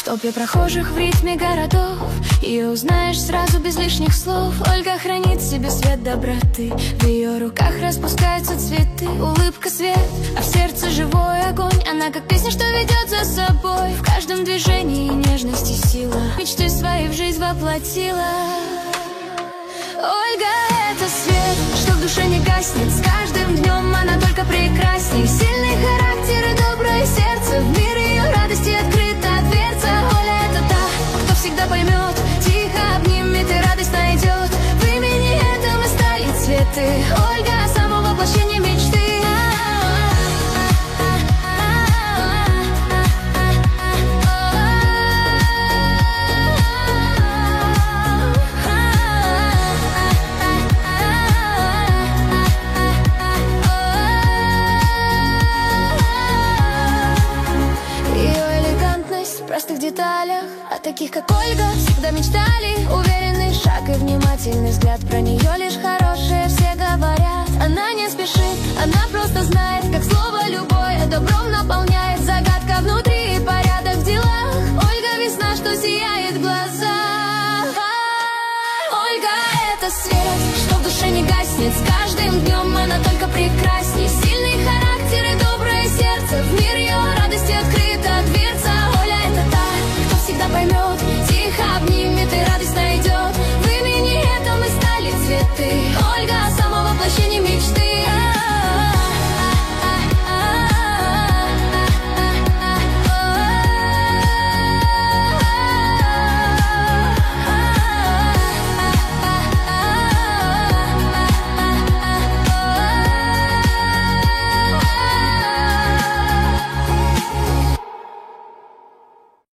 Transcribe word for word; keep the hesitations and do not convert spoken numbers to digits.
толпе прохожих в ритме городов ее узнаешь сразу без лишних слов. Ольга хранит в себе свет доброты, в ее руках распускаются цветы. Улыбка свет, а в сердце живой огонь. Она как песня, что ведет за собой. В каждом движении нежность и сила, мечты свои в жизнь воплотила. Ольга — это свет, что в душе не гаснет. С каждым днем она только прекрасней. Сильный характер и доброе сердце, в мир ее радости открыта дверца. Оля — это та, кто всегда поймет, тихо обнимет и радость найдет. В имени этом и стали цветы. Ольга — само воплощение мечты. В простых деталях, о таких как Ольга всегда мечтали. Уверенный шаг и внимательный взгляд, про нее лишь хорошее все говорят. Она не спешит, она просто знает, как слово любое добром наполняет. Загадка внутри и порядок в делах. Ольга — весна, что сияет в глазах. Ольга — это свет, что в душе не гаснет. С каждым днем она только прекрасней. Сильный характер и